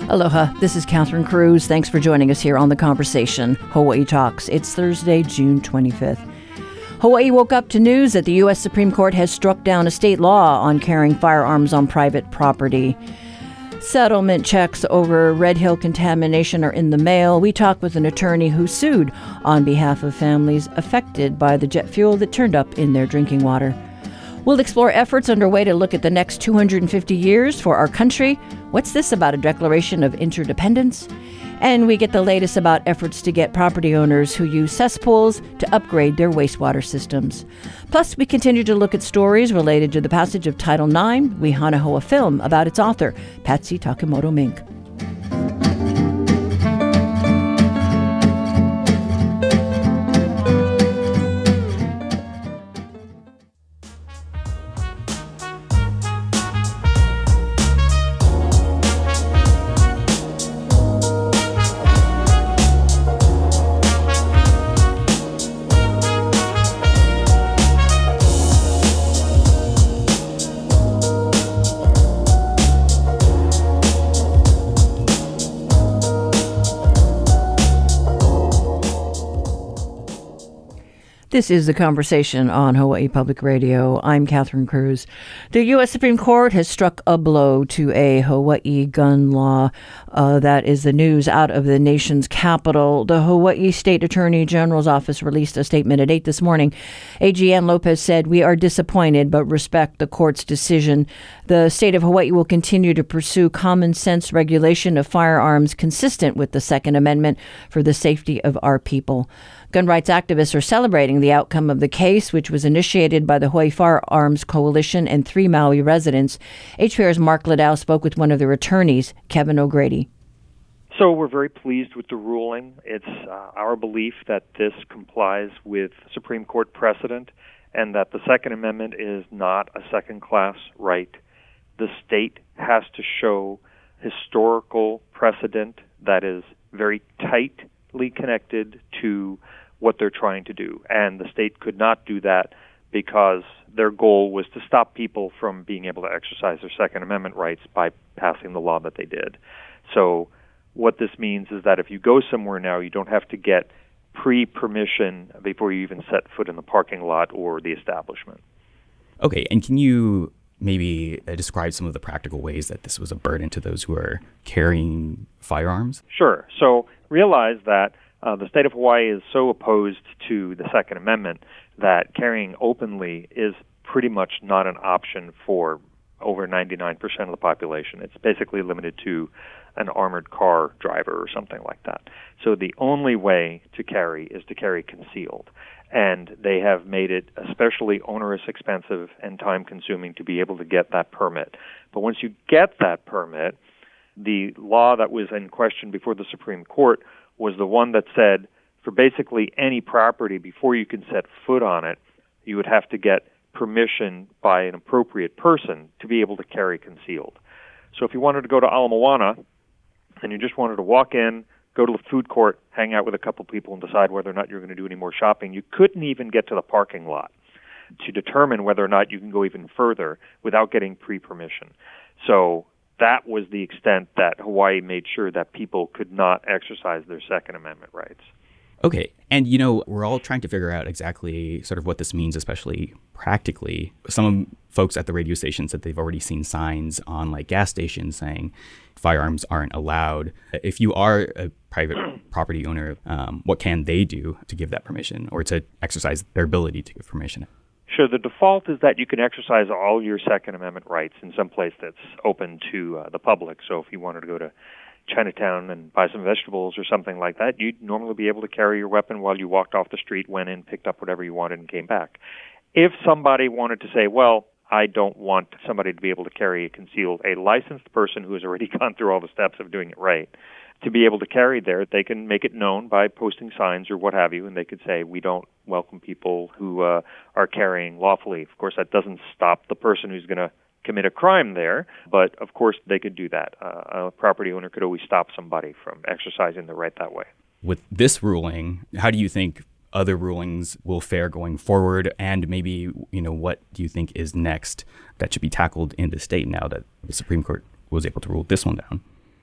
Aloha, this is Catherine Cruz. Thanks for joining us here on The Conversation, Hawaii Talks. It's Thursday, June 25th. Hawaii woke up to news that the U.S. Supreme Court has struck down a state law on carrying firearms on private property. Settlement checks over Red Hill contamination are in the mail. We talk with an attorney who sued on behalf of families affected by the jet fuel that turned up in their drinking water. We'll explore efforts underway to look at the next 250 years for our country. What's this about a declaration of interdependence? And we get the latest about efforts to get property owners who use cesspools to upgrade their wastewater systems. Plus, we continue to look at stories related to the passage of Title IX. We hanaho a film about its author, Patsy Takemoto Mink. This is The Conversation on Hawaii Public Radio. I'm Catherine Cruz. The U.S. Supreme Court has struck a blow to a Hawaii gun law. That is the news out of the nation's capital. The Hawaii State Attorney General's office released a statement at 8 this morning. AG Ann Lopez said, "We are disappointed but respect the court's decision. The state of Hawaii will continue to pursue common sense regulation of firearms consistent with the Second Amendment for the safety of our people." Gun rights activists are celebrating the outcome of the case, which was initiated by the Hawaii Firearms Coalition and 3 Maui residents. HPR's Mark Liddell spoke with one of their attorneys, Kevin O'Grady. So we're very pleased with the ruling. It's our belief that this complies with Supreme Court precedent and that the Second Amendment is not a second-class right. The state has to show historical precedent that is very tightly connected to what they're trying to do. And the state could not do that because their goal was to stop people from being able to exercise their Second Amendment rights by passing the law that they did. So what this means is that if you go somewhere now, you don't have to get pre-permission before you even set foot in the parking lot or the establishment. Okay, and can you maybe describe some of the practical ways that this was a burden to those who are carrying firearms? Sure. So realize that the state of Hawaii is so opposed to the Second Amendment that carrying openly is pretty much not an option for over 99% of the population. It's basically limited to an armored car driver or something like that. So the only way to carry is to carry concealed. And they have made it especially onerous, expensive, and time-consuming to be able to get that permit. But once you get that permit, the law that was in question before the Supreme Court was the one that said for basically any property, before you can set foot on it, you would have to get permission by an appropriate person to be able to carry concealed. So if you wanted to go to Ala Moana and you just wanted to walk in, go to the food court, hang out with a couple people, and decide whether or not you're going to do any more shopping, you couldn't even get to the parking lot to determine whether or not you can go even further without getting pre-permission. So that was the extent that Hawaii made sure that people could not exercise their Second Amendment rights. Okay. And, we're all trying to figure out exactly sort of what this means, especially practically. Some folks at the radio station said they've already seen signs on gas stations saying firearms aren't allowed. If you are a private property owner, what can they do to give that permission or to exercise their ability to give permission? Sure. The default is that you can exercise all your Second Amendment rights in some place that's open to the public. So if you wanted to go to Chinatown and buy some vegetables or something like that, you'd normally be able to carry your weapon while you walked off the street, went in, picked up whatever you wanted, and came back. If somebody wanted to say, well, I don't want somebody to be able to carry a licensed person who has already gone through all the steps of doing it right, to be able to carry there, they can make it known by posting signs or what have you, and they could say, we don't welcome people who are carrying lawfully. Of course, that doesn't stop the person who's going to commit a crime there, but of course they could do that. A property owner could always stop somebody from exercising the right that way. With this ruling, how do you think other rulings will fare going forward? And maybe, what do you think is next that should be tackled in the state now that the Supreme Court was able to rule this one down?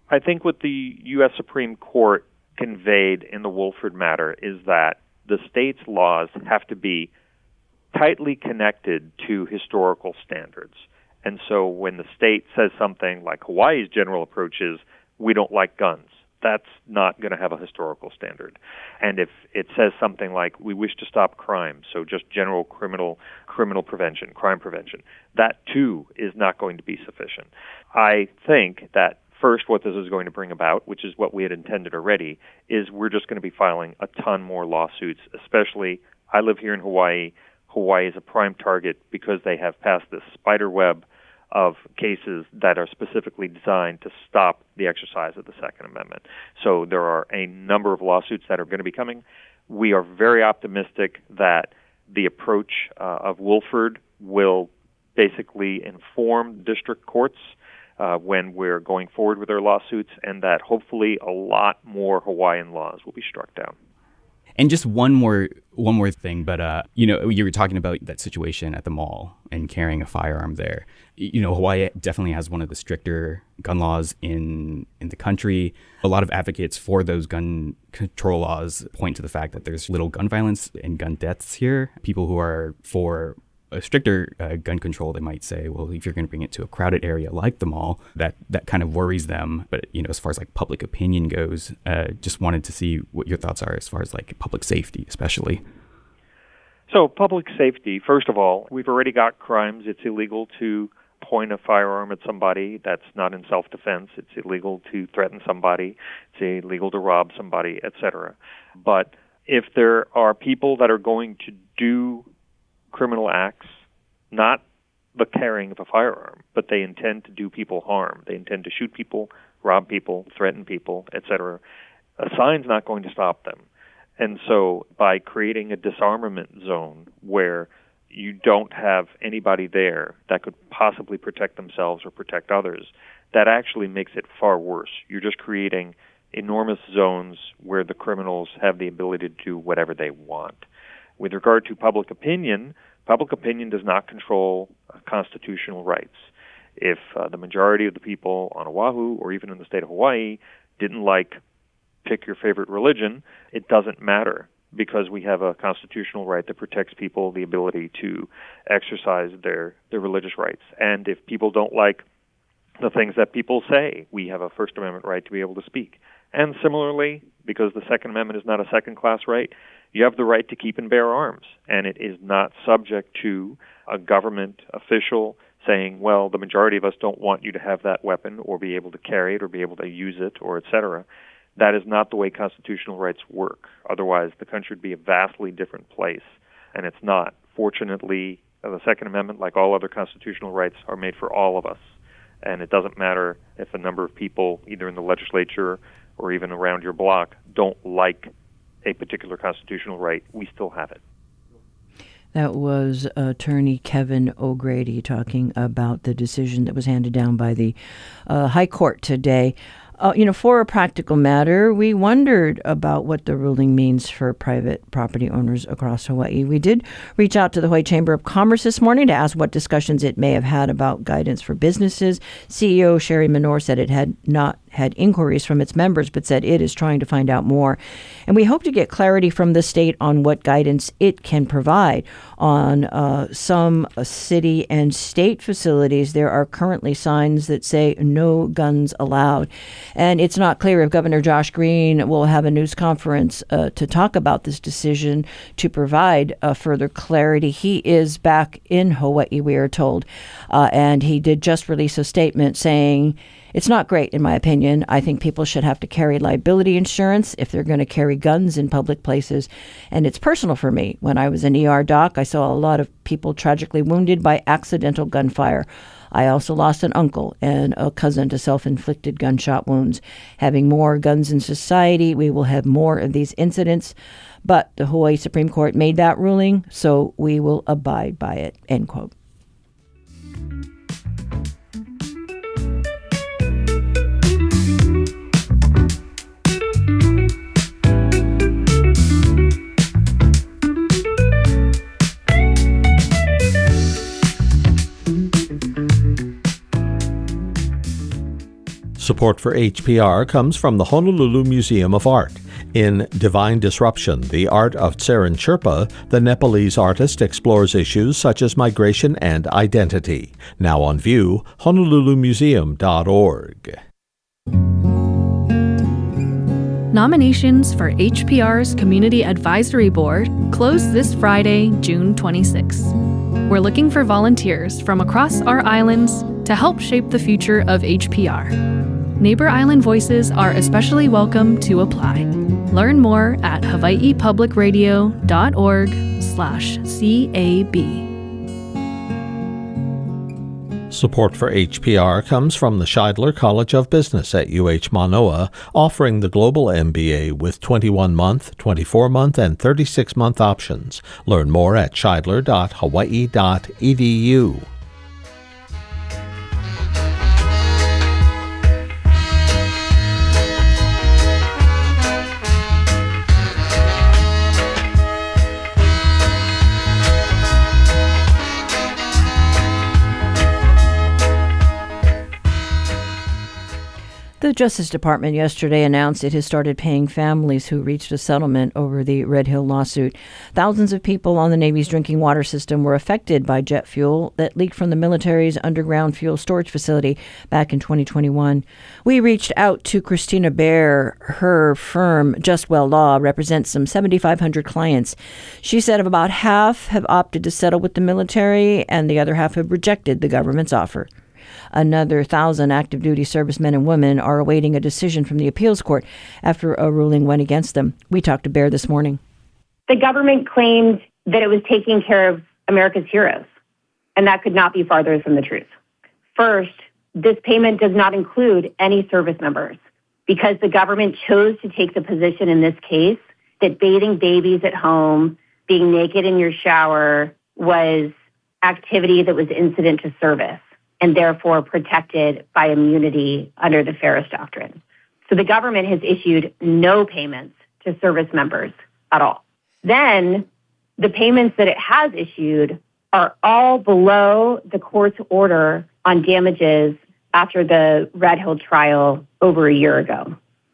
I think what the U.S. Supreme Court conveyed in the Woolford matter is that the state's laws have to be tightly connected to historical standards. And so when the state says something like Hawaii's general approach is, we don't like guns, that's not going to have a historical standard. And if it says something like, we wish to stop crime, so just general criminal prevention, crime prevention, that too is not going to be sufficient. I think that first, what this is going to bring about, which is what we had intended already, is we're just going to be filing a ton more lawsuits, especially, I live here in Hawaii. Hawaii is a prime target because they have passed this spider web of cases that are specifically designed to stop the exercise of the Second Amendment. So there are a number of lawsuits that are going to be coming. We are very optimistic that the approach of Woolford will basically inform district courts when we're going forward with our lawsuits, and that hopefully a lot more Hawaiian laws will be struck down. And just one more thing, but you were talking about that situation at the mall and carrying a firearm there. Hawaii definitely has one of the stricter gun laws in the country. A lot of advocates for those gun control laws point to the fact that there's little gun violence and gun deaths here. People who are for a stricter gun control, they might say, well, if you're going to bring it to a crowded area like the mall, that kind of worries them. But, as far as like public opinion goes, just wanted to see what your thoughts are as far as like public safety, especially. So public safety, first of all, we've already got crimes. It's illegal to point a firearm at somebody that's not in self-defense. It's illegal to threaten somebody. It's illegal to rob somebody, etc. But if there are people that are going to do criminal acts, not the carrying of a firearm, but they intend to do people harm. They intend to shoot people, rob people, threaten people, etc. A sign's not going to stop them. And so by creating a disarmament zone where you don't have anybody there that could possibly protect themselves or protect others, that actually makes it far worse. You're just creating enormous zones where the criminals have the ability to do whatever they want. With regard to public opinion does not control constitutional rights. If the majority of the people on Oahu or even in the state of Hawaii didn't like pick your favorite religion, it doesn't matter because we have a constitutional right that protects people the ability to exercise their religious rights. And if people don't like the things that people say, we have a First Amendment right to be able to speak. And similarly, because the Second Amendment is not a second-class right, you have the right to keep and bear arms, and it is not subject to a government official saying, well, the majority of us don't want you to have that weapon or be able to carry it or be able to use it or et cetera. That is not the way constitutional rights work. Otherwise, the country would be a vastly different place, and it's not. Fortunately, the Second Amendment, like all other constitutional rights, are made for all of us, and it doesn't matter if a number of people, either in the legislature or even around your block, don't like a particular constitutional right. We still have it. That was attorney Kevin O'Grady talking about the decision that was handed down by the High Court today. For a practical matter, we wondered about what the ruling means for private property owners across Hawaii. We did reach out to the Hawaii Chamber of Commerce this morning to ask what discussions it may have had about guidance for businesses. CEO Sherry Menor said it had not had inquiries from its members, but said it is trying to find out more. And we hope to get clarity from the state on what guidance it can provide. On some city and state facilities, there are currently signs that say no guns allowed. And it's not clear if Governor Josh Green will have a news conference to talk about this decision to provide further clarity. He is back in Hawaii, we are told, and he did just release a statement saying, it's not great, in my opinion. I think people should have to carry liability insurance if they're going to carry guns in public places. And it's personal for me. When I was an ER doc, I saw a lot of people tragically wounded by accidental gunfire. I also lost an uncle and a cousin to self-inflicted gunshot wounds. Having more guns in society, we will have more of these incidents. But the Hawaii Supreme Court made that ruling, so we will abide by it, end quote. Support for HPR comes from the Honolulu Museum of Art. In Divine Disruption, The Art of Tserin Sherpa, the Nepalese artist explores issues such as migration and identity. Now on view, honolulumuseum.org. Nominations for HPR's Community Advisory Board close this Friday, June 26. We're looking for volunteers from across our islands to help shape the future of HPR. Neighbor Island voices are especially welcome to apply. Learn more at hawaiipublicradio.org/CAB. Support for HPR comes from the Scheidler College of Business at UH Manoa, offering the Global MBA with 21-month, 24-month, and 36-month options. Learn more at scheidler.hawaii.edu. The Justice Department yesterday announced it has started paying families who reached a settlement over the Red Hill lawsuit. Thousands of people on the Navy's drinking water system were affected by jet fuel that leaked from the military's underground fuel storage facility back in 2021. We reached out to Christina Baer. Her firm, Justwell Law, represents some 7,500 clients. She said about half have opted to settle with the military and the other half have rejected the government's offer. Another 1,000 active duty servicemen and women are awaiting a decision from the appeals court after a ruling went against them. We talked to Baer this morning. The government claimed that it was taking care of America's heroes, and that could not be farther from the truth. First, this payment does not include any service members because the government chose to take the position in this case that bathing babies at home, being naked in your shower was activity that was incident to service and therefore protected by immunity under the Ferris Doctrine. So the government has issued no payments to service members at all. Then the payments that it has issued are all below the court's order on damages after the Red Hill trial over a year ago.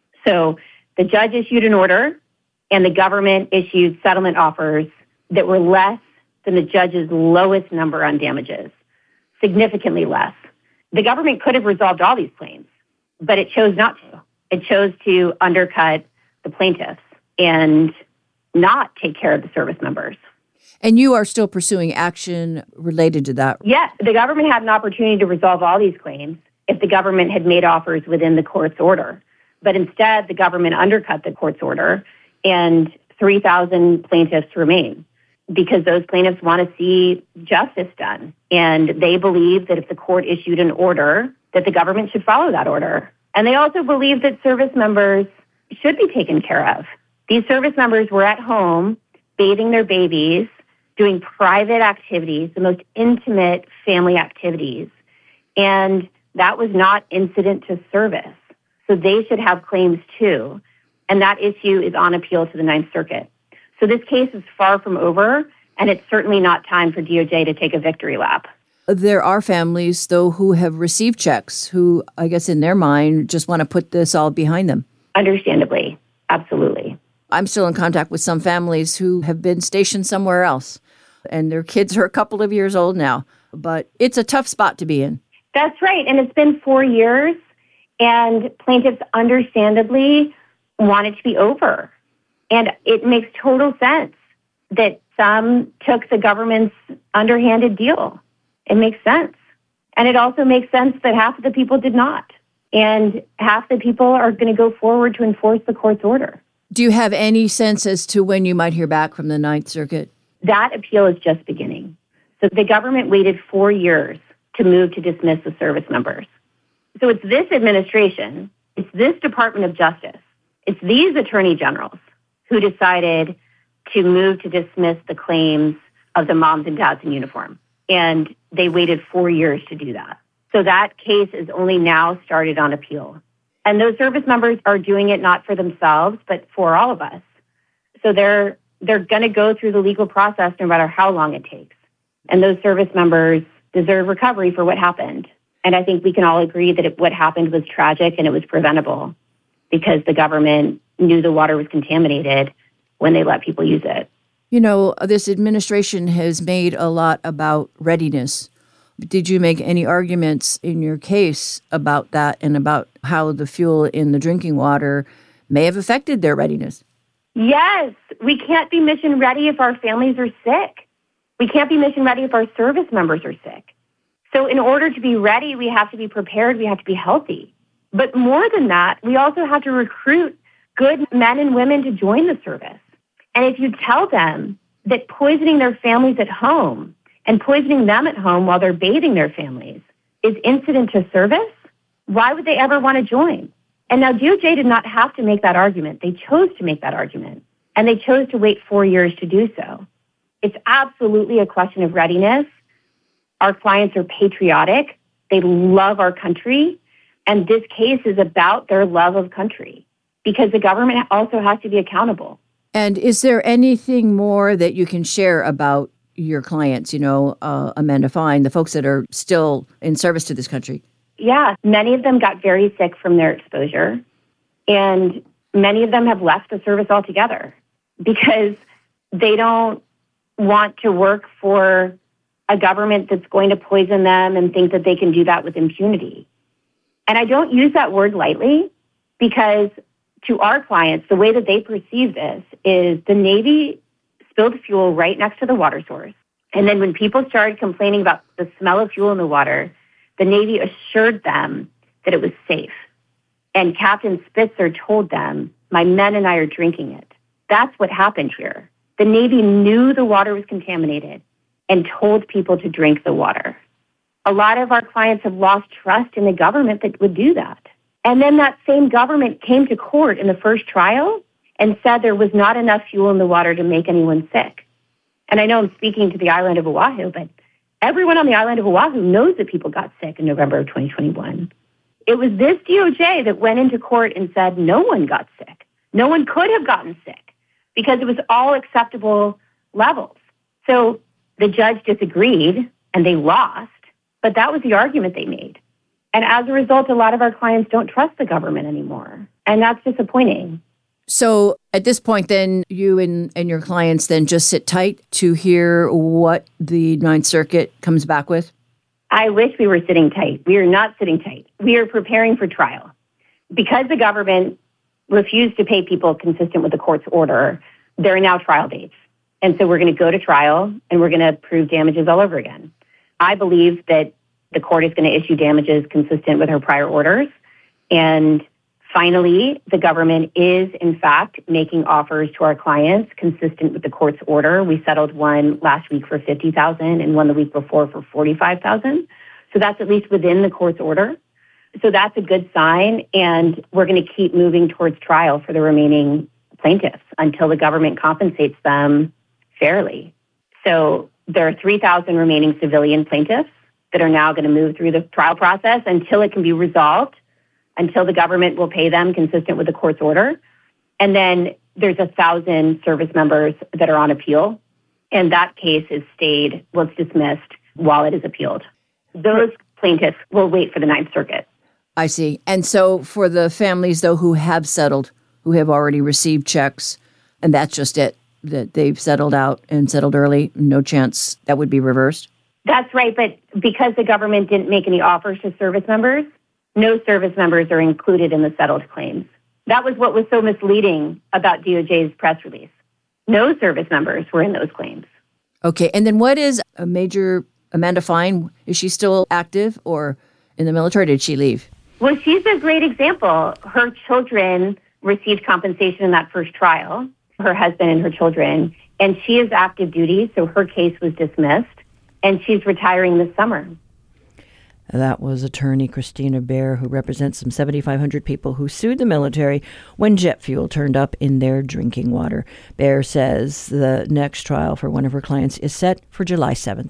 So the judge issued an order and the government issued settlement offers that were less than the judge's lowest number on damages. Significantly less. The government could have resolved all these claims, but it chose not to. It chose to undercut the plaintiffs and not take care of the service members. And you are still pursuing action related to that? Yes, the government had an opportunity to resolve all these claims if the government had made offers within the court's order. But instead, the government undercut the court's order and 3,000 plaintiffs remain, because those plaintiffs want to see justice done. And they believe that if the court issued an order, that the government should follow that order. And they also believe that service members should be taken care of. These service members were at home, bathing their babies, doing private activities, the most intimate family activities. And that was not incident to service. So they should have claims too. And that issue is on appeal to the Ninth Circuit. So this case is far from over, and it's certainly not time for DOJ to take a victory lap. There are families, though, who have received checks who, I guess in their mind, just want to put this all behind them. Understandably. Absolutely. I'm still in contact with some families who have been stationed somewhere else, and their kids are a couple of years old now. But it's a tough spot to be in. That's right. And it's been 4 years, and plaintiffs understandably want it to be over. And it makes total sense that some took the government's underhanded deal. It makes sense. And it also makes sense that half of the people did not. And half the people are going to go forward to enforce the court's order. Do you have any sense as to when you might hear back from the Ninth Circuit? That appeal is just beginning. So the government waited 4 years to move to dismiss the service members. So it's this administration, it's this Department of Justice, it's these attorney generals who decided to move to dismiss the claims of the moms and dads in uniform. And they waited 4 years to do that. So that case is only now started on appeal. And those service members are doing it not for themselves, but for all of us. So they're going to go through the legal process no matter how long it takes. And those service members deserve recovery for what happened. And I think we can all agree that what happened was tragic and it was preventable because the government knew the water was contaminated when they let people use it. You know, this administration has made a lot about readiness. Did you make any arguments in your case about that and about how the fuel in the drinking water may have affected their readiness? Yes, we can't be mission ready if our families are sick. We can't be mission ready if our service members are sick. So in order to be ready, we have to be prepared, we have to be healthy. But more than that, we also have to recruit good men and women to join the service. And if you tell them that poisoning their families at home and poisoning them at home while they're bathing their families is incident to service, why would they ever want to join? And now DOJ did not have to make that argument. They chose to make that argument, and they chose to wait 4 years to do so. It's absolutely a question of readiness. Our clients are patriotic. They love our country. And this case is about their love of country because the government also has to be accountable. And is there anything more that you can share about your clients, Amanda Fine, the folks that are still in service to this country? Yeah, many of them got very sick from their exposure, and many of them have left the service altogether because they don't want to work for a government that's going to poison them and think that they can do that with impunity. And I don't use that word lightly because to our clients, the way that they perceive this is the Navy spilled fuel right next to the water source. And then when people started complaining about the smell of fuel in the water, the Navy assured them that it was safe. And Captain Spitzer told them, my men and I are drinking it. That's what happened here. The Navy knew the water was contaminated and told people to drink the water. A lot of our clients have lost trust in the government that would do that. And then that same government came to court in the first trial and said there was not enough fuel in the water to make anyone sick. And I know I'm speaking to the island of Oahu, but everyone on the island of Oahu knows that people got sick in November of 2021. It was this DOJ that went into court and said no one got sick. No one could have gotten sick because it was all acceptable levels. So the judge disagreed and they lost, but that was the argument they made. And as a result, a lot of our clients don't trust the government anymore. And that's disappointing. So at this point, then, you and your clients then just sit tight to hear what the Ninth Circuit comes back with? I wish we were sitting tight. We are not sitting tight. We are preparing for trial. Because the government refused to pay people consistent with the court's order, there are now trial dates. And so we're going to go to trial and we're going to prove damages all over again. I believe that the court is going to issue damages consistent with her prior orders. And finally, the government is, in fact, making offers to our clients consistent with the court's order. We settled one last week for $50,000 and one the week before for $45,000. So that's at least within the court's order. So that's a good sign. And we're going to keep moving towards trial for the remaining plaintiffs until the government compensates them fairly. So there are 3,000 remaining civilian plaintiffs that are now going to move through the trial process until it can be resolved, until the government will pay them consistent with the court's order. And then there's 1,000 service members that are on appeal. And that case is stayed, well, it's dismissed while it is appealed. Those plaintiffs will wait for the Ninth Circuit. I see. And so for the families, though, who have settled, who have already received checks, and that's just it, that they've settled out and settled early, no chance that would be reversed? That's right. But because the government didn't make any offers to service members, no service members are included in the settled claims. That was what was so misleading about DOJ's press release. No service members were in those claims. Okay. And then what is Major Amanda Fine? Is she still active or in the military? Or did she leave? Well, she's a great example. Her children received compensation in that first trial, her husband and her children, and she is active duty, so her case was dismissed, and she's retiring this summer. That was attorney Christina Baer, who represents some 7,500 people who sued the military when jet fuel turned up in their drinking water. Baer says the next trial for one of her clients is set for July 7th.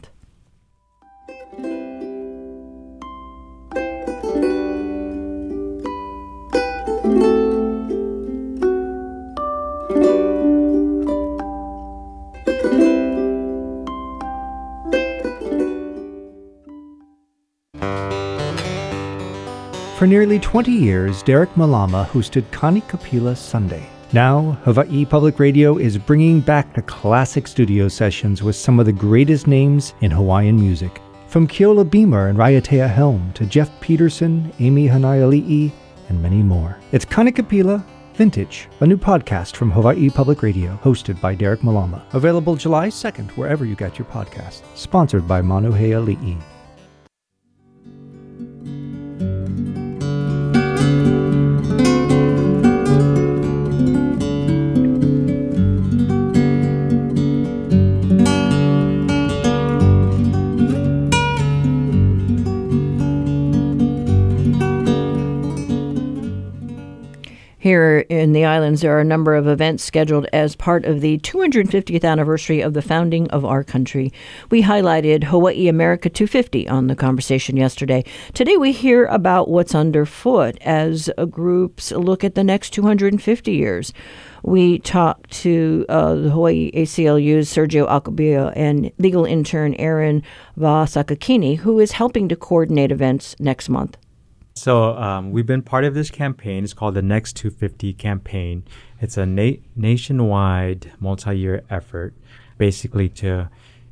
For nearly 20 years, Derek Malama hosted Kanikapila Sunday. Now, Hawaii Public Radio is bringing back the classic studio sessions with some of the greatest names in Hawaiian music. From Keola Beamer and Raiatea Helm to Jeff Peterson, Amy Hanaiali'i, and many more. It's Kanikapila Vintage, a new podcast from Hawaii Public Radio, hosted by Derek Malama. Available July 2nd, wherever you get your podcasts. Sponsored by Manuheali'i. Here in the islands, there are a number of events scheduled as part of the 250th anniversary of the founding of our country. We highlighted Hawaii America 250 on the conversation yesterday. Today we hear about what's underfoot as groups look at the next 250 years. We talked to the Hawaii ACLU's Sergio Acabia and legal intern Aaron Vasakakini, who is helping to coordinate events next month. So we've been part of this campaign. It's called the Next 250 campaign. It's a nationwide, multi-year effort, basically to,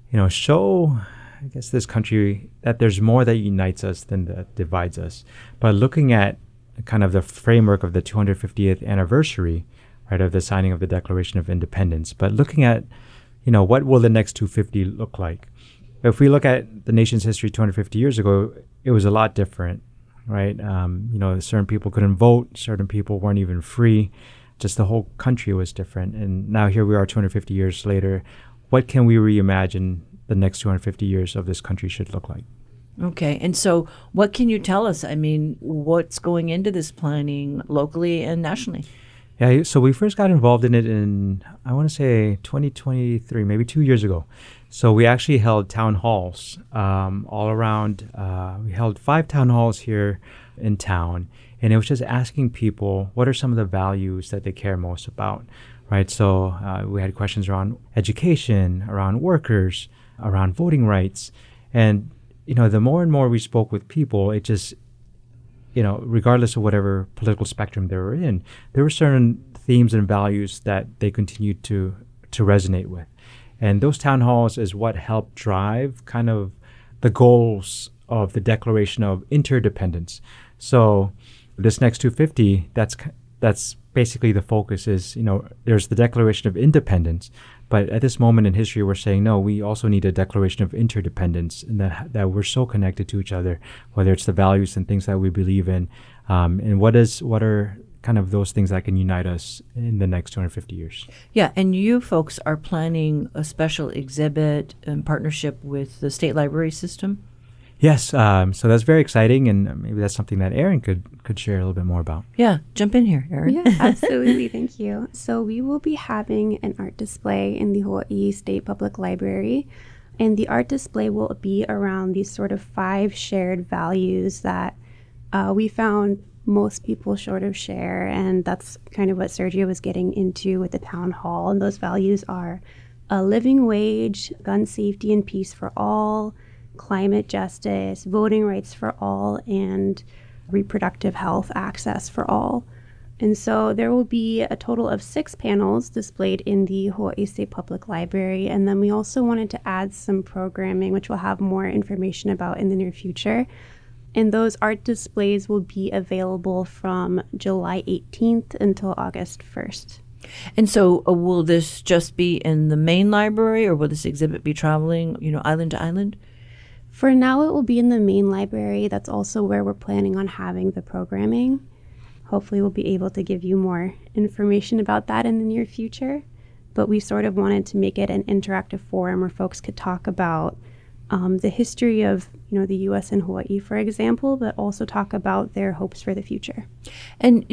show, I guess, this country that there's more that unites us than that divides us. But looking at kind of the framework of the 250th anniversary, right, of the signing of the Declaration of Independence, but looking at, what will the next 250 look like? If we look at the nation's history 250 years ago, it was a lot different. Right. Certain people couldn't vote. Certain people weren't even free. Just the whole country was different. And now here we are 250 years later. What can we reimagine the next 250 years of this country should look like? Okay. And so what can you tell us? I mean, what's going into this planning locally and nationally? Yeah. So we first got involved in it in, I want to say 2023, maybe 2 years ago. So we actually held town halls all around. We held 5 town halls here in town, and it was just asking people what are some of the values that they care most about, right? So we had questions around education, around workers, around voting rights, and the more and more we spoke with people, it just, regardless of whatever political spectrum they were in, there were certain themes and values that they continued to resonate with. And those town halls is what helped drive kind of the goals of the Declaration of Interdependence. So this next 250, that's basically the focus is, there's the Declaration of Independence, but at this moment in history, we're saying, no, we also need a Declaration of Interdependence, and that we're so connected to each other, whether it's the values and things that we believe in, and what are kind of those things that can unite us in the next 250 years. Yeah, and you folks are planning a special exhibit in partnership with the State Library System? Yes, so that's very exciting, and maybe that's something that Aaron could share a little bit more about. Yeah, jump in here, Aaron. Yeah, absolutely, thank you. So we will be having an art display in the Hawaii State Public Library, and the art display will be around these sort of 5 shared values that we found most people sort of share, and that's kind of what Sergio was getting into with the town hall. And those values are a living wage, gun safety and peace for all, climate justice, voting rights for all, and reproductive health access for all. And so there will be a total of 6 panels displayed in the Hawaii State Public Library. And then we also wanted to add some programming, which we'll have more information about in the near future. And those art displays will be available from July 18th until August 1st. And so will this just be in the main library, or will this exhibit be traveling, island to island? For now, it will be in the main library. That's also where we're planning on having the programming. Hopefully we'll be able to give you more information about that in the near future. But we sort of wanted to make it an interactive forum where folks could talk about the history of the U.S. and Hawaii, for example, but also talk about their hopes for the future. And,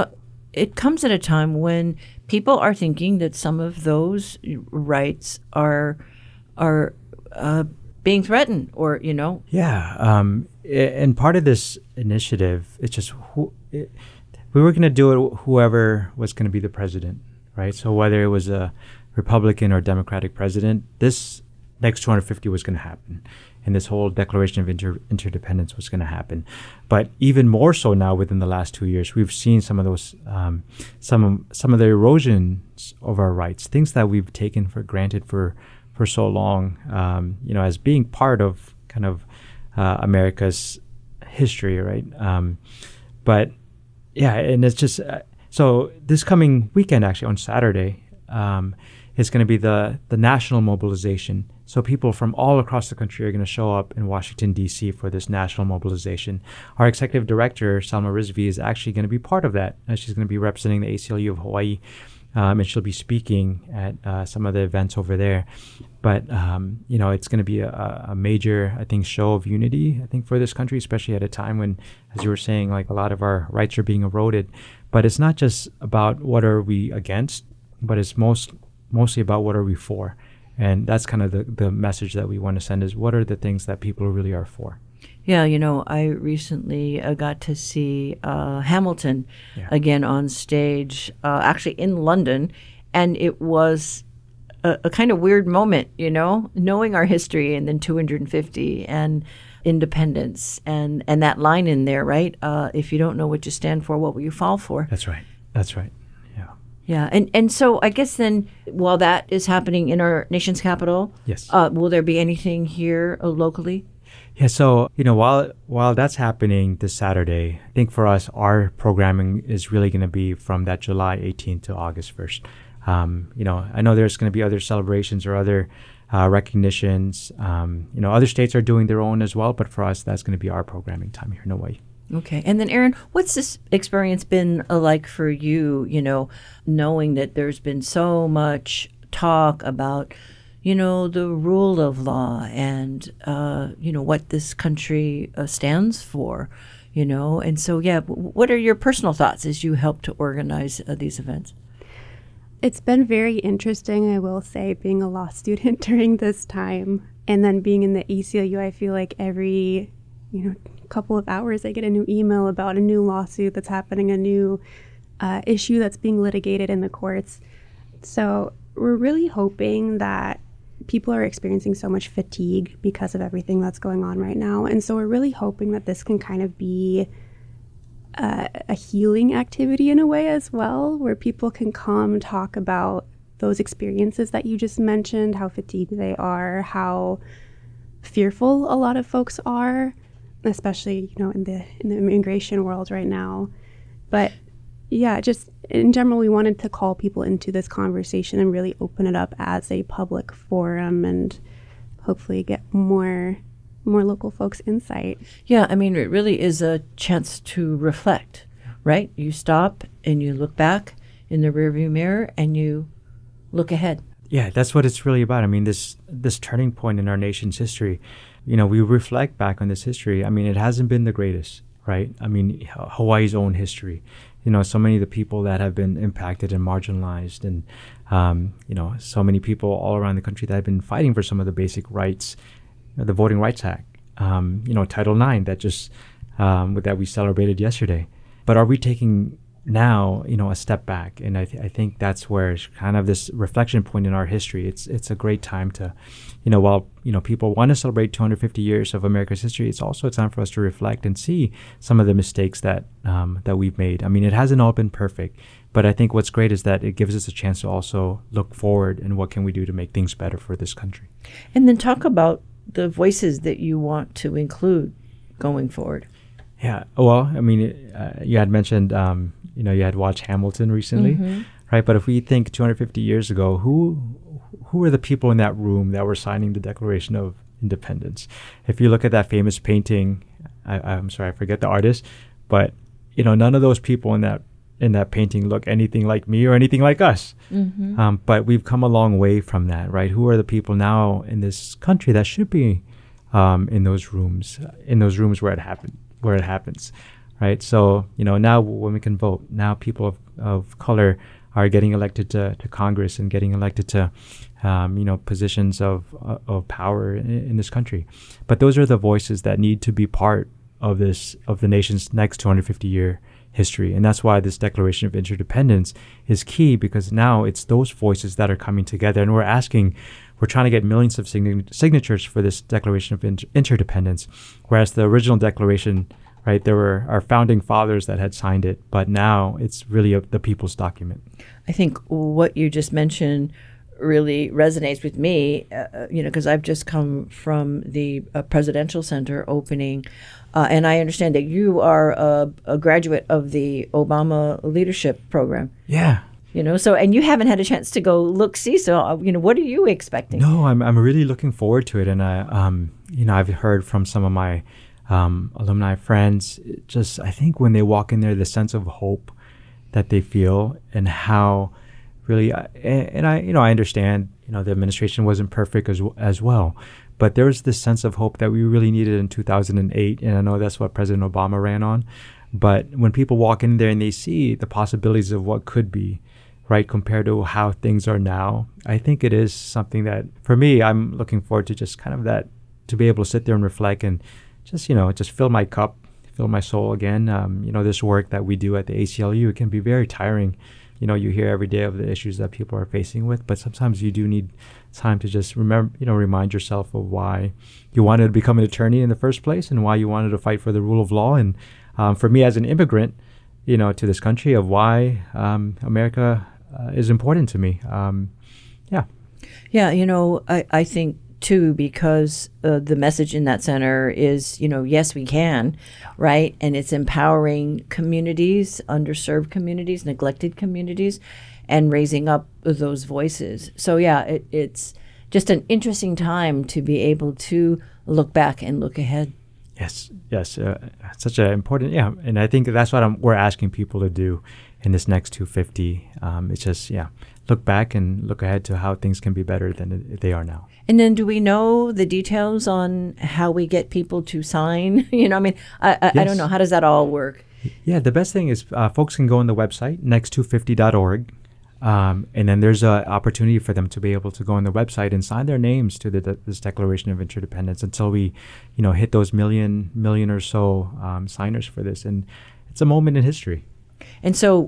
it comes at a time when people are thinking that some of those rights are being threatened or, Yeah. And part of this initiative, it's just we were going to do it whoever was going to be the president, right? So whether it was a Republican or Democratic president, this next 250 was going to happen. and this whole Declaration of Interdependence was going to happen. But even more so now, within the last 2 years, we've seen some of those, some of the erosions of our rights, things that we've taken for granted for so long, as being part of kind of America's history, right? But yeah, and it's just so this coming weekend, actually on Saturday, is going to be the national mobilization. So people from all across the country are going to show up in Washington, D.C. for this national mobilization. Our executive director, Salma Rizvi, is actually going to be part of that. She's going to be representing the ACLU of Hawaii, and she'll be speaking at some of the events over there. But, it's going to be a major, I think, show of unity, I think, for this country, especially at a time when, as you were saying, like a lot of our rights are being eroded. But it's not just about what are we against, but it's mostly about what are we for. And that's kind of the message that we want to send is what are the things that people really are for. Yeah, I recently got to see Hamilton again on stage, actually in London, and it was a kind of weird moment, knowing our history and then 250 and independence and that line in there, right? If you don't know what you stand for, what will you fall for? That's right. Yeah, and so I guess then, while that is happening in our nation's capital, yes, will there be anything here locally? Yeah, so while that's happening this Saturday, I think for us, our programming is really going to be from that July 18th to August 1st. I know there's going to be other celebrations or other recognitions. Other states are doing their own as well, but for us, that's going to be our programming time here in Hawaii. Okay. And then, Aaron, what's this experience been like for you, knowing that there's been so much talk about, the rule of law and, what this country stands for, And so, what are your personal thoughts as you help to organize these events? It's been very interesting, I will say, being a law student during this time. And then being in the ACLU, I feel like every couple of hours I get a new email about a new lawsuit that's happening, a new issue that's being litigated in the courts. So we're really hoping that people are experiencing so much fatigue because of everything that's going on right now. And so we're really hoping that this can kind of be a healing activity in a way as well, where people can come talk about those experiences that you just mentioned, how fatigued they are, how fearful a lot of folks are, especially in the immigration world right now. But yeah, just in general, we wanted to call people into this conversation and really open it up as a public forum and hopefully get more local folks' insight. Yeah, I mean, it really is a chance to reflect, right? You stop and you look back in the rearview mirror and you look ahead. Yeah, that's what it's really about. I mean, this turning point in our nation's history, we reflect back on this history. I mean, it hasn't been the greatest, right? I mean, Hawaii's own history, so many of the people that have been impacted and marginalized and, so many people all around the country that have been fighting for some of the basic rights, the Voting Rights Act, Title IX that we celebrated yesterday. But are we taking now, a step back? And I think that's where it's kind of this reflection point in our history. It's a great time to, while, people want to celebrate 250 years of America's history, it's also a time for us to reflect and see some of the mistakes that we've made. I mean, it hasn't all been perfect, but I think what's great is that it gives us a chance to also look forward and what can we do to make things better for this country. And then talk about the voices that you want to include going forward. Yeah. Well, I mean, you had mentioned, you had watched Hamilton recently, right? But if we think 250 years ago, who were the people in that room that were signing the Declaration of Independence? If you look at that famous painting, I'm sorry, I forget the artist, but none of those people in that painting look anything like me or anything like us. But we've come a long way from that, right? Who are the people now in this country that should be in those rooms where it happens, right? So, now when we can vote, now people of color are getting elected to Congress and getting elected to, positions of power in this country. But those are the voices that need to be part of the nation's next 250-year history. And that's why this Declaration of Interdependence is key, because now it's those voices that are coming together, and we're asking we're trying to get millions of signatures for this Declaration of Interdependence, whereas the original declaration, right, there were our founding fathers that had signed it, but now it's really the people's document. I think what you just mentioned really resonates with me, because I've just come from the Presidential Center opening, and I understand that you are a graduate of the Obama Leadership Program. Yeah. So, and you haven't had a chance to go look-see, so, what are you expecting? No, I'm really looking forward to it, and I've heard from some of my alumni friends, I think when they walk in there, the sense of hope that they feel and how really, and I understand, the administration wasn't perfect as well, but there was this sense of hope that we really needed in 2008, and I know that's what President Obama ran on. But when people walk in there and they see the possibilities of what could be, right, compared to how things are now, I think it is something that, for me, I'm looking forward to just kind of that, to be able to sit there and reflect and just fill my cup, fill my soul again. This work that we do at the ACLU, it can be very tiring. You hear every day of the issues that people are facing with, but sometimes you do need time to just remind yourself of why you wanted to become an attorney in the first place and why you wanted to fight for the rule of law. And for me as an immigrant, to this country, of why America is important to me. I think too, because the message in that center is, yes, we can, right? And it's empowering communities, underserved communities, neglected communities, and raising up those voices. So, it's just an interesting time to be able to look back and look ahead. Yes. Such an important, and I think that's what we're asking people to do in this next 250. It's just, look back and look ahead to how things can be better than they are now. And then do we know the details on how we get people to sign? I don't know. How does that all work? Yeah, the best thing is folks can go on the website, next250.org. And then there's an opportunity for them to be able to go on the website and sign their names to this Declaration of Interdependence until we, hit those million or so signers for this. And it's a moment in history. And so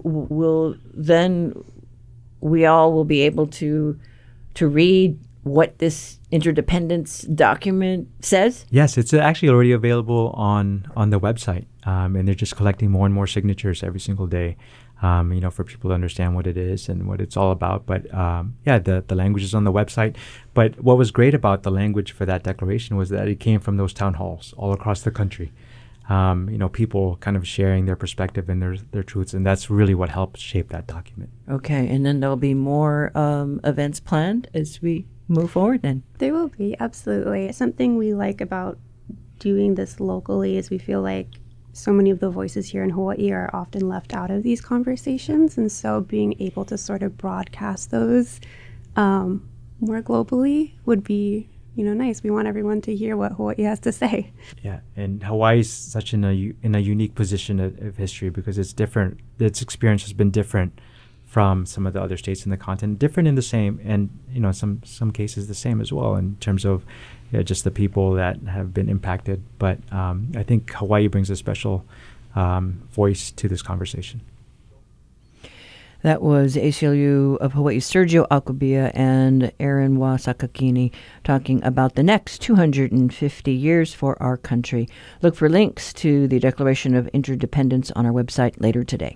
we all will be able to read what this interdependence document says? Yes, it's actually already available on the website. And they're just collecting more and more signatures every single day. For people to understand what it is and what it's all about. But the language is on the website. But what was great about the language for that declaration was that it came from those town halls all across the country. People kind of sharing their perspective and their truths. And that's really what helped shape that document. Okay. And then there'll be more events planned as we move forward then? There will be, absolutely. Something we like about doing this locally is we feel like so many of the voices here in Hawaii are often left out of these conversations. And so being able to sort of broadcast those more globally would be, nice. We want everyone to hear what Hawaii has to say. Yeah, and Hawaii's such in a unique position of history because it's different. Its experience has been different from some of the other states in the continent, different in the same, and some cases the same as well in terms of just the people that have been impacted. But I think Hawaii brings a special voice to this conversation. That was ACLU of Hawaii Sergio Akobia and Aaron Wa Sakakini talking about the next 250 years for our country. Look for links to the Declaration of Interdependence on our website later today.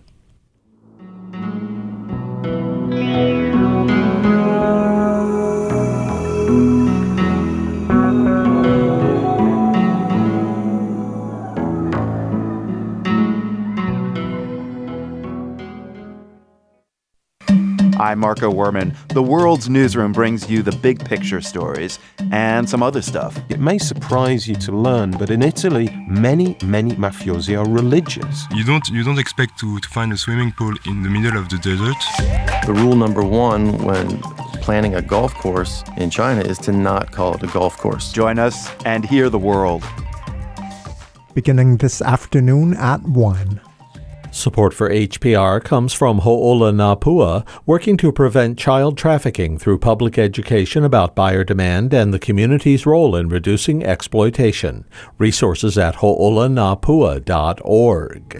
I'm Marco Werman. The World's Newsroom brings you the big picture stories and some other stuff. It may surprise you to learn, but in Italy, many mafiosi are religious. You don't expect to find a swimming pool in the middle of the desert. The rule number one when planning a golf course in China is to not call it a golf course. Join us and hear the world. Beginning this afternoon at 1. Support for HPR comes from Ho'ola Napua, working to prevent child trafficking through public education about buyer demand and the community's role in reducing exploitation. Resources at ho'olanapua.org.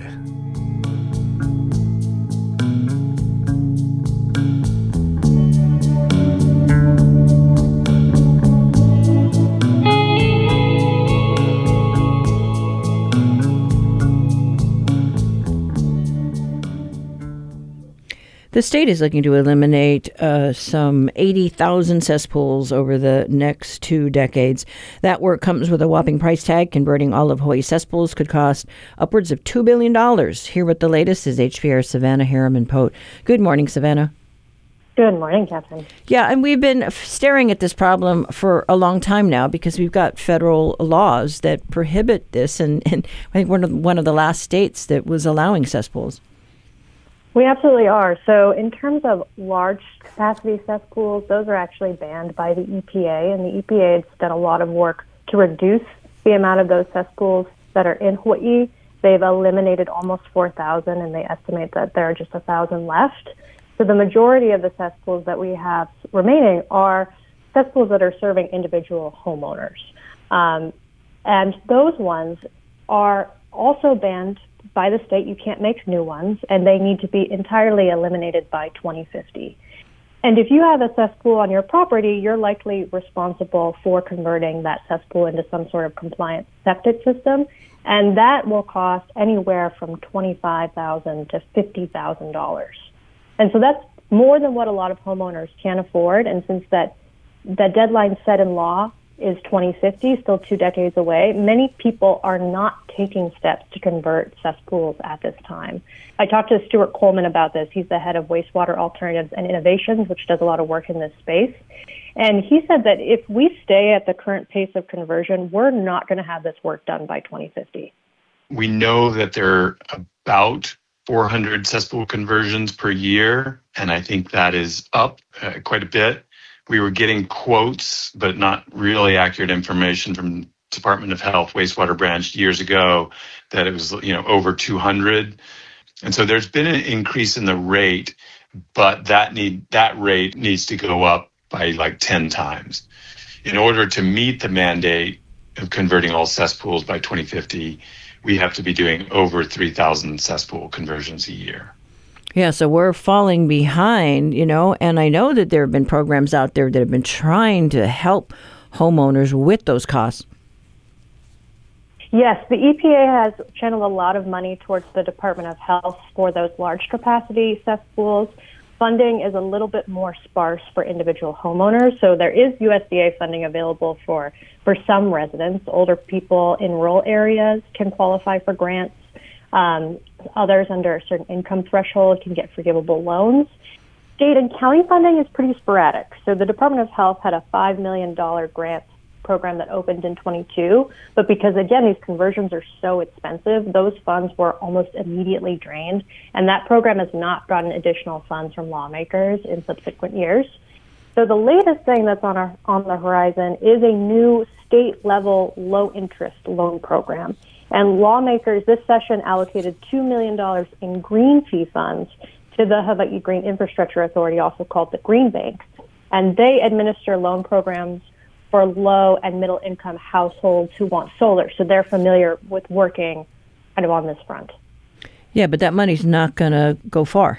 The state is looking to eliminate some 80,000 cesspools over the next 2 decades. That work comes with a whopping price tag. Converting all of Hawaii's cesspools could cost upwards of $2 billion. Here with the latest is HPR's Savannah Harriman-Pote. Good morning, Savannah. Good morning, Catherine. Yeah, and we've been staring at this problem for a long time now because we've got federal laws that prohibit this, and I think one of the last states that was allowing cesspools. We absolutely are. So in terms of large capacity cesspools, those are actually banned by the EPA, and the EPA has done a lot of work to reduce the amount of those cesspools that are in Hawaii. They've eliminated almost 4,000, and they estimate that there are just 1,000 left. So the majority of the cesspools that we have remaining are cesspools that are serving individual homeowners. And those ones are also banned by the state. You can't make new ones, and they need to be entirely eliminated by 2050. And if you have a cesspool on your property, you're likely responsible for converting that cesspool into some sort of compliant septic system, and that will cost anywhere from $25,000 to $50,000. And so that's more than what a lot of homeowners can afford. And since that deadline set in law is 2050, still 2 decades away, many people are not taking steps to convert cesspools at this time. I talked to Stuart Coleman about this. He's the head of Wastewater Alternatives and Innovations, which does a lot of work in this space. And he said that if we stay at the current pace of conversion, we're not going to have this work done by 2050. We know that there are about 400 cesspool conversions per year, and I think that is up quite a bit. We were getting quotes, but not really accurate information from Department of Health wastewater branch years ago that it was, over 200. And so there's been an increase in the rate, but that rate needs to go up by like 10 times. In order to meet the mandate of converting all cesspools by 2050, we have to be doing over 3,000 cesspool conversions a year. Yeah, so we're falling behind, and I know that there have been programs out there that have been trying to help homeowners with those costs. Yes, the EPA has channeled a lot of money towards the Department of Health for those large capacity cesspools. Funding is a little bit more sparse for individual homeowners, so there is USDA funding available for some residents. Older people in rural areas can qualify for grants. Others under a certain income threshold can get forgivable loans. State and county funding is pretty sporadic. So the Department of Health had a $5 million grant program that opened in 22, but because, again, these conversions are so expensive, those funds were almost immediately drained, and that program has not gotten additional funds from lawmakers in subsequent years. So the latest thing that's on the horizon is a new state-level low-interest loan program. And lawmakers this session allocated $2 million in green fee funds to the Hawaii Green Infrastructure Authority, also called the Green Bank. And they administer loan programs for low and middle income households who want solar. So they're familiar with working kind of on this front. Yeah, but that money's not going to go far.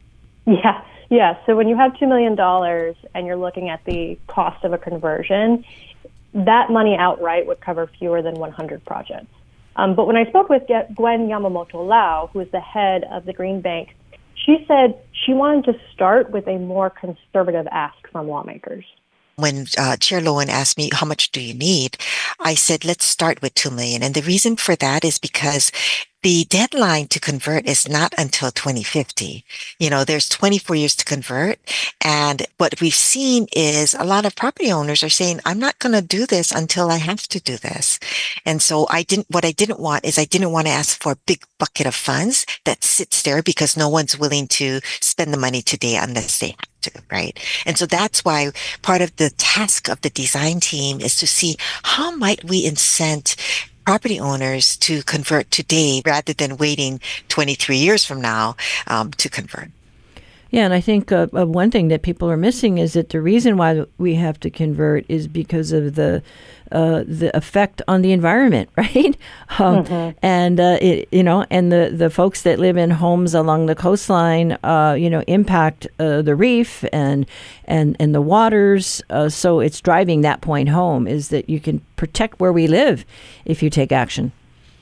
Yeah. So when you have $2 million and you're looking at the cost of a conversion, that money outright would cover fewer than 100 projects. But when I spoke with Gwen Yamamoto-Lau, who is the head of the Green Bank, she said she wanted to start with a more conservative ask from lawmakers. When Chair Lowen asked me, how much do you need? I said, let's start with $2 million. And the reason for that is because the deadline to convert is not until 2050. There's 24 years to convert. And what we've seen is a lot of property owners are saying, I'm not going to do this until I have to do this. And so I didn't want to ask for a big bucket of funds that sits there because no one's willing to spend the money today unless they have to, right? And so that's why part of the task of the design team is to see how might we incent property owners to convert today rather than waiting 23 years from now to convert. Yeah, and I think one thing that people are missing is that the reason why we have to convert is because of the effect on the environment, right? And and the folks that live in homes along the coastline, impact the reef and the waters. So it's driving that point home is that you can protect where we live if you take action.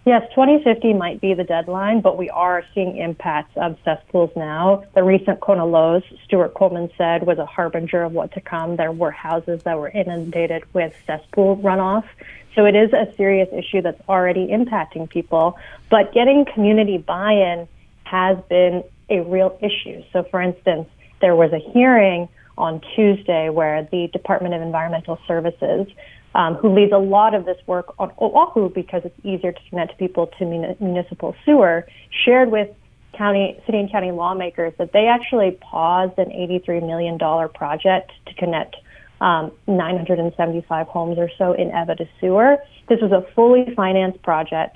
Yes, 2050 might be the deadline, but we are seeing impacts of cesspools now. The recent Kona lows, Stuart Coleman said, was a harbinger of what to come. There were houses that were inundated with cesspool runoff. So it is a serious issue that's already impacting people. But getting community buy-in has been a real issue. So, for instance, there was a hearing on Tuesday where the Department of Environmental Services, who leads a lot of this work on Oahu because it's easier to connect people to municipal sewer, shared with city and county lawmakers that they actually paused an $83 million project to connect 975 homes or so in Ewa to sewer. This was a fully financed project,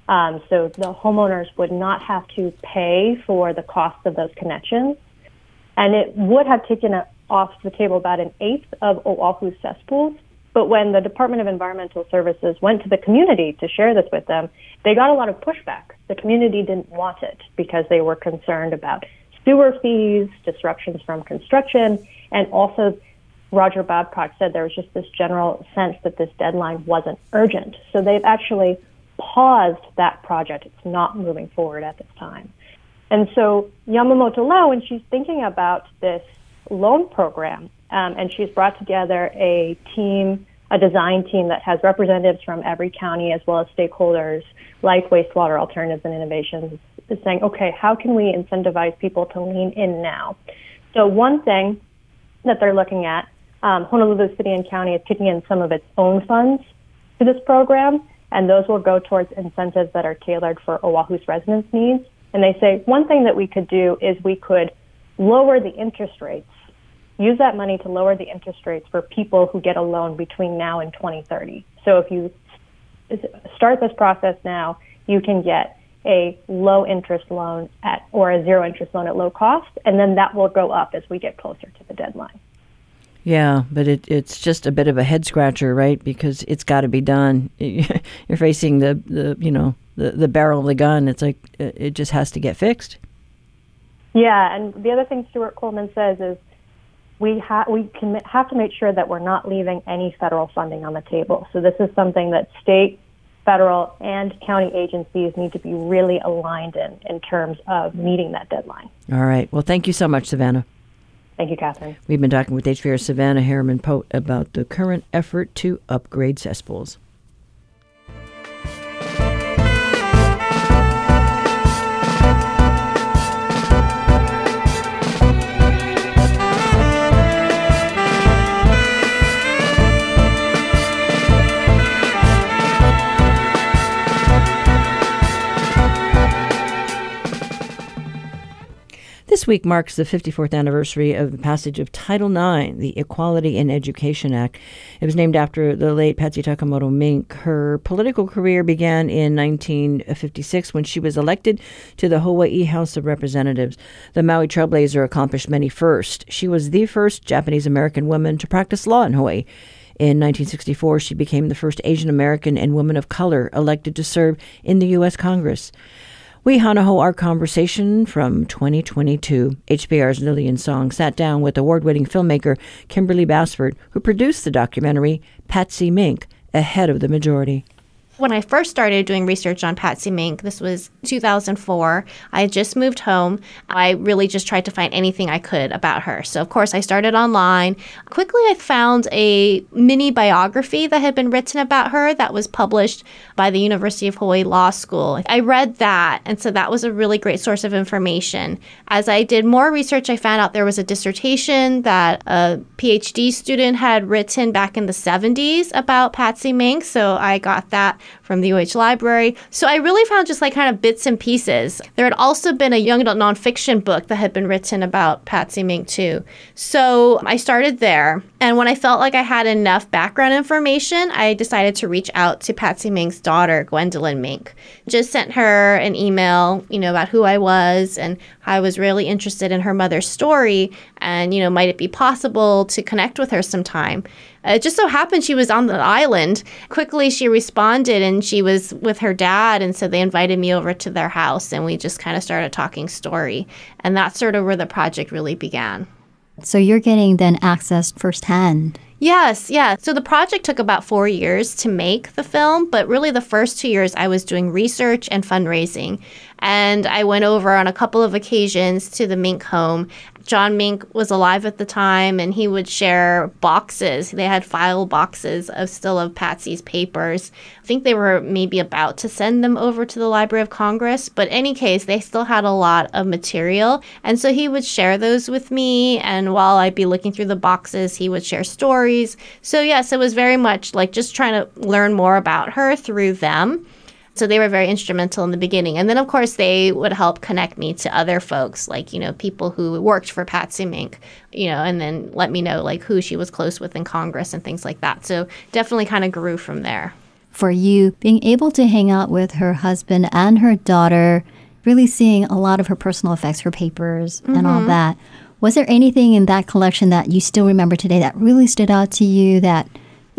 so the homeowners would not have to pay for the cost of those connections, and it would have taken off the table about an eighth of Oahu's cesspools. But when the Department of Environmental Services went to the community to share this with them, they got a lot of pushback. The community didn't want it because they were concerned about sewer fees, disruptions from construction, and also Roger Babcock said there was just this general sense that this deadline wasn't urgent. So they've actually paused that project. It's not moving forward at this time. And so Yamamoto Lau, when she's thinking about this loan program, and she's brought together a design team that has representatives from every county as well as stakeholders like wastewater alternatives and innovations, is saying, okay, how can we incentivize people to lean in now? So one thing that they're looking at, Honolulu City and County is kicking in some of its own funds to this program, and those will go towards incentives that are tailored for Oahu's residents' needs. And they say one thing that we could do is we could lower the interest rates, use that money to lower the interest rates for people who get a loan between now and 2030. So if you start this process now, you can get a low interest loan or a zero interest loan at low cost, and then that will go up as we get closer to the deadline. Yeah, but it's just a bit of a head scratcher, right? Because it's got to be done. You're facing the barrel of the gun. It's like it just has to get fixed. Yeah, and the other thing Stuart Coleman says is we have to make sure that we're not leaving any federal funding on the table. So this is something that state, federal, and county agencies need to be really aligned in terms of meeting that deadline. All right. Well, thank you so much, Savannah. Thank you, Catherine. We've been talking with HPR's Savannah Harriman-Pote about the current effort to upgrade cesspools. This week marks the 54th anniversary of the passage of Title IX, the Equality in Education Act. It was named after the late Patsy Takemoto Mink. Her political career began in 1956 when she was elected to the Hawaii House of Representatives. The Maui Trailblazer accomplished many firsts. She was the first Japanese-American woman to practice law in Hawaii. In 1964, she became the first Asian American and woman of color elected to serve in the U.S. Congress. We hanaho our conversation from 2022. HPR's Lillian Song sat down with award-winning filmmaker Kimberly Basford, who produced the documentary Patsy Mink, Ahead of the Majority. When I first started doing research on Patsy Mink, this was 2004. I had just moved home. I really just tried to find anything I could about her. So, of course, I started online. Quickly, I found a mini biography that had been written about her that was published by the University of Hawaii Law School. I read that, and so that was a really great source of information. As I did more research, I found out there was a dissertation that a PhD student had written back in the 70s about Patsy Mink, so I got that from the UH Library. So I really found just like kind of bits and pieces. There had also been a young adult nonfiction book that had been written about Patsy Mink too. So I started there. And when I felt like I had enough background information, I decided to reach out to Patsy Mink's daughter, Gwendolyn Mink. Just sent her an email, about who I was and how I was really interested in her mother's story. And, might it be possible to connect with her sometime? It just so happened she was on the island. Quickly, she responded, and she was with her dad, and so they invited me over to their house, and we just kind of started talking story. And that's sort of where the project really began. So you're getting then access firsthand, Yes, yeah. So the project took about 4 years to make the film, but really the first 2 years I was doing research and fundraising. And I went over on a couple of occasions to the Mink home. John Mink was alive at the time, and he would share boxes. They had file boxes of Patsy's papers. I think they were maybe about to send them over to the Library of Congress, but in any case, they still had a lot of material. And so he would share those with me, and while I'd be looking through the boxes, he would share stories. So yes, it was very much like just trying to learn more about her through them. So they were very instrumental in the beginning. And then, of course, they would help connect me to other folks, like, people who worked for Patsy Mink, and then let me know, like, who she was close with in Congress and things like that. So definitely kind of grew from there. For you, being able to hang out with her husband and her daughter, really seeing a lot of her personal effects, her papers and all that, was there anything in that collection that you still remember today that really stood out to you that,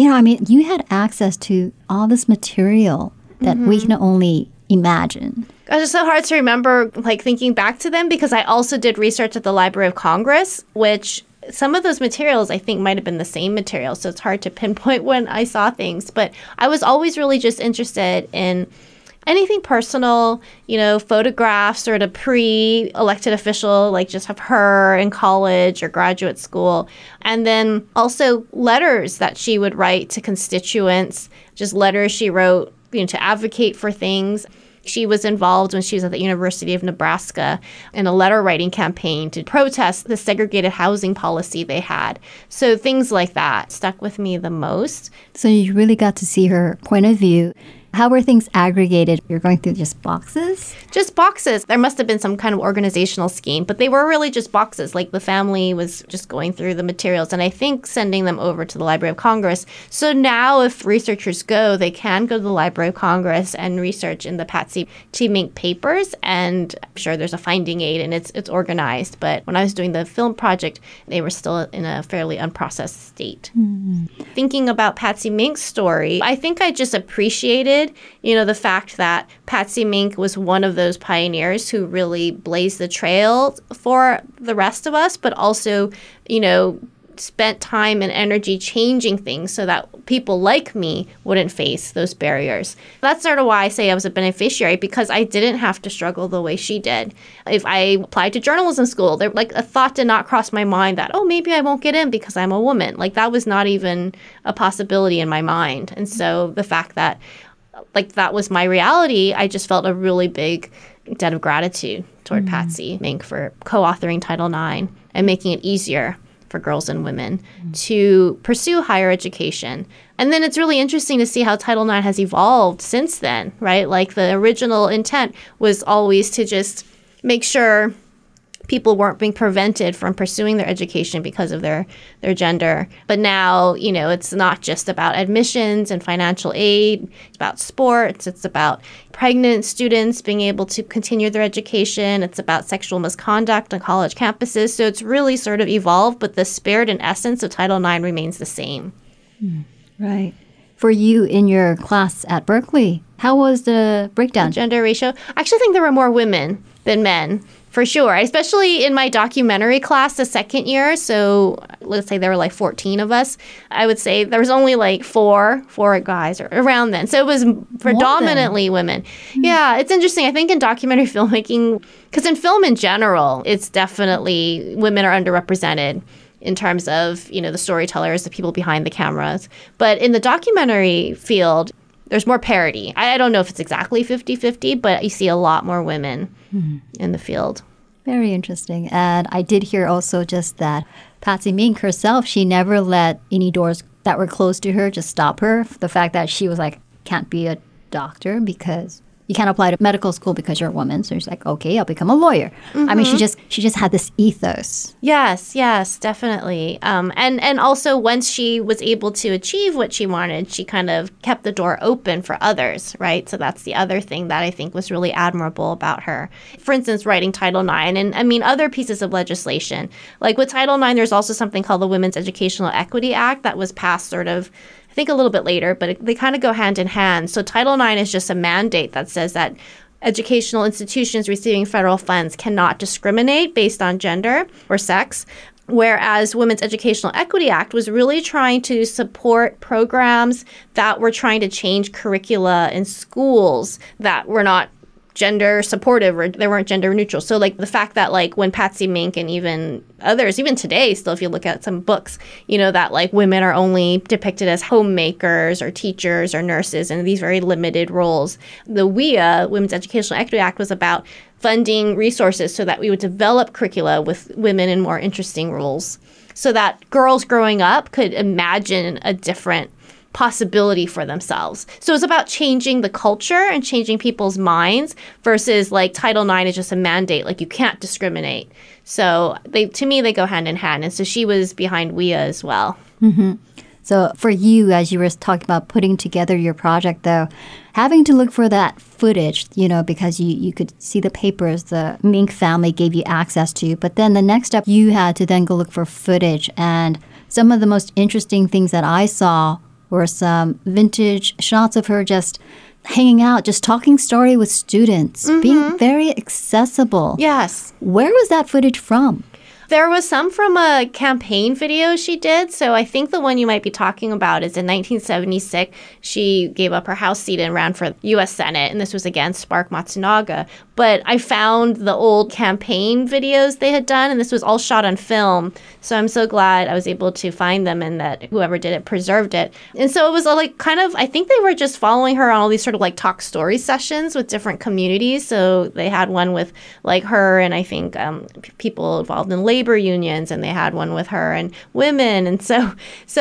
you had access to all this material that we can only imagine? It's just so hard to remember, like, thinking back to them, because I also did research at the Library of Congress, which some of those materials I think might have been the same material. So it's hard to pinpoint when I saw things. But I was always really just interested in anything personal, photographs or a pre-elected official, like just of her in college or graduate school. And then also letters that she would write to constituents, just letters she wrote to advocate for things. She was involved when she was at the University of Nebraska in a letter writing campaign to protest the segregated housing policy they had. So things like that stuck with me the most. So you really got to see her point of view. How were things aggregated? You're going through just boxes? Just boxes. There must have been some kind of organizational scheme, but they were really just boxes. Like the family was just going through the materials and I think sending them over to the Library of Congress. So now if researchers go, they can go to the Library of Congress and research in the Patsy T. Mink papers. And I'm sure there's a finding aid and it's organized. But when I was doing the film project, they were still in a fairly unprocessed state. Mm-hmm. Thinking about Patsy Mink's story, I think I just appreciated the fact that Patsy Mink was one of those pioneers who really blazed the trail for the rest of us, but also, spent time and energy changing things so that people like me wouldn't face those barriers. That's sort of why I say I was a beneficiary, because I didn't have to struggle the way she did. If I applied to journalism school, there a thought did not cross my mind that, maybe I won't get in because I'm a woman. That was not even a possibility in my mind. And so the fact that that was my reality, I just felt a really big debt of gratitude toward Patsy Mink for co-authoring Title IX and making it easier for girls and women to pursue higher education. And then it's really interesting to see how Title IX has evolved since then, right? The original intent was always to just make sure people weren't being prevented from pursuing their education because of their gender. But now, it's not just about admissions and financial aid. It's about sports. It's about pregnant students being able to continue their education. It's about sexual misconduct on college campuses. So it's really sort of evolved, but the spirit and essence of Title IX remains the same. Right. For you in your class at Berkeley, how was the breakdown? The gender ratio? I actually think there were more women than men. For sure, especially in my documentary class the second year. So let's say there were 14 of us. I would say there was only four guys or around then. So it was predominantly women. Yeah, it's interesting. I think in documentary filmmaking, because in film in general, it's definitely women are underrepresented in terms of, the storytellers, the people behind the cameras. But in the documentary field, there's more parity. I don't know if it's exactly 50-50, but you see a lot more women in the field. Very interesting. And I did hear also just that Patsy Mink herself, she never let any doors that were closed to her just stop her. The fact that she was can't be a doctor because you can't apply to medical school because you're a woman. So she's okay, I'll become a lawyer. I mean, she just had this ethos. Yes, definitely. And also once she was able to achieve what she wanted, she kind of kept the door open for others, right? So that's the other thing that I think was really admirable about her. For instance, writing Title IX and other pieces of legislation. With Title IX, there's also something called the Women's Educational Equity Act that was passed sort of I think a little bit later, but they kind of go hand in hand. So Title IX is just a mandate that says that educational institutions receiving federal funds cannot discriminate based on gender or sex. Whereas Women's Educational Equity Act was really trying to support programs that were trying to change curricula in schools that were not gender supportive or they weren't gender neutral. So like the fact that like when Patsy Mink and even others, even today still, if you look at some books, that like women are only depicted as homemakers or teachers or nurses in these very limited roles. The WEA, Women's Educational Equity Act, was about funding resources so that we would develop curricula with women in more interesting roles so that girls growing up could imagine a different possibility for themselves. So it's about changing the culture and changing people's minds versus like Title IX is just a mandate, like you can't discriminate. So to me, they go hand in hand. And so she was behind WEA as well. Mm-hmm. So for you, as you were talking about putting together your project, though, having to look for that footage, because you could see the papers the Mink family gave you access to. But then the next step, you had to then go look for footage. And some of the most interesting things that I saw were some vintage shots of her just hanging out, just talking story with students, being very accessible. Yes. Where was that footage from? There was some from a campaign video she did. So I think the one you might be talking about is in 1976. She gave up her House seat and ran for U.S. Senate. And this was against Spark Matsunaga. But I found the old campaign videos they had done. And this was all shot on film. So I'm so glad I was able to find them and that whoever did it preserved it. And so it was like kind of, I think they were just following her on all these sort of like talk story sessions with different communities. So they had one with like her and I think people involved in labor unions, and they had one with her and women. And so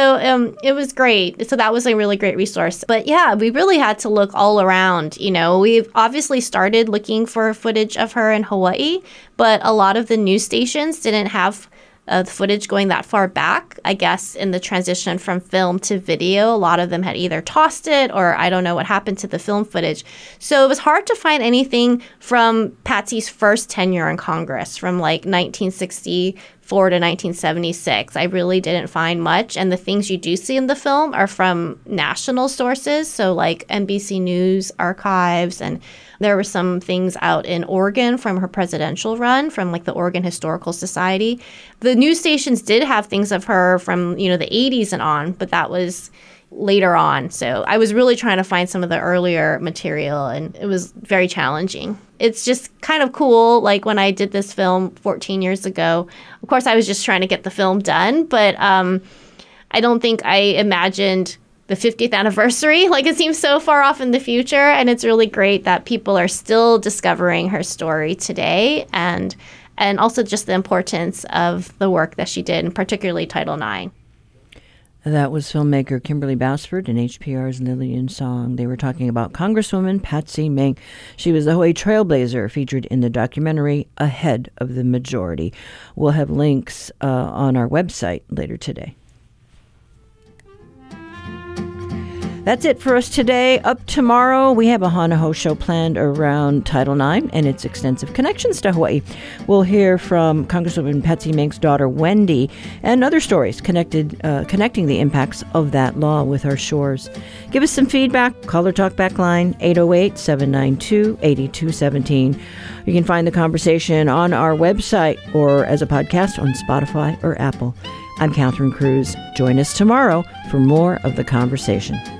it was great. So that was a really great resource. But yeah, we really had to look all around. We've obviously started looking for footage of her in Hawaii, but a lot of the news stations didn't have the footage going that far back. I guess in the transition from film to video, a lot of them had either tossed it or I don't know what happened to the film footage. So it was hard to find anything from Patsy's first tenure in Congress from like 1964 to 1976. I really didn't find much. And the things you do see in the film are from national sources. So like NBC News archives, and there were some things out in Oregon from her presidential run from like the Oregon Historical Society. The news stations did have things of her from, the 80s and on, but that was later on. So I was really trying to find some of the earlier material, and it was very challenging. It's just kind of cool. Like when I did this film 14 years ago, of course, I was just trying to get the film done, but I don't think I imagined the 50th anniversary. Like it seems so far off in the future. And it's really great that people are still discovering her story today, and also just the importance of the work that she did, and particularly Title IX. That was filmmaker Kimberly Basford and HPR's Lillian Song. They were talking about Congresswoman Patsy Mink. She was the Hawaii trailblazer featured in the documentary Ahead of the Majority. We'll have links on our website later today. That's it for us today. Up tomorrow, we have a Hana Hou show planned around Title IX and its extensive connections to Hawaii. We'll hear from Congresswoman Patsy Mink's daughter, Wendy, and other stories connecting the impacts of that law with our shores. Give us some feedback. Call or talk back line 808-792-8217. You can find the conversation on our website or as a podcast on Spotify or Apple. I'm Catherine Cruz. Join us tomorrow for more of the conversation.